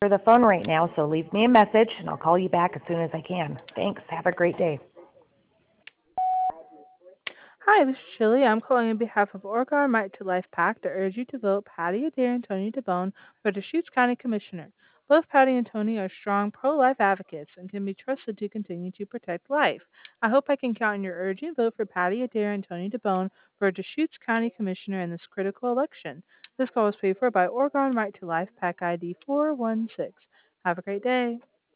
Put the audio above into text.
the phone right now, so leave me a message and I'll call you back as soon as I can. Thanks. Have a great day. Hi, this is Shirley. I'm calling on behalf of Oregon Right to Life PAC to urge you to vote Patty Adair and Tony DeBone for Deschutes County Commissioner. Both Patty and Tony are strong pro-life advocates and can be trusted to continue to protect life. I hope I can count on your urgent vote for Patty Adair and Tony DeBone for Deschutes County Commissioner in this critical election. This call was paid for by Oregon Right to Life PAC ID 416. Have a great day.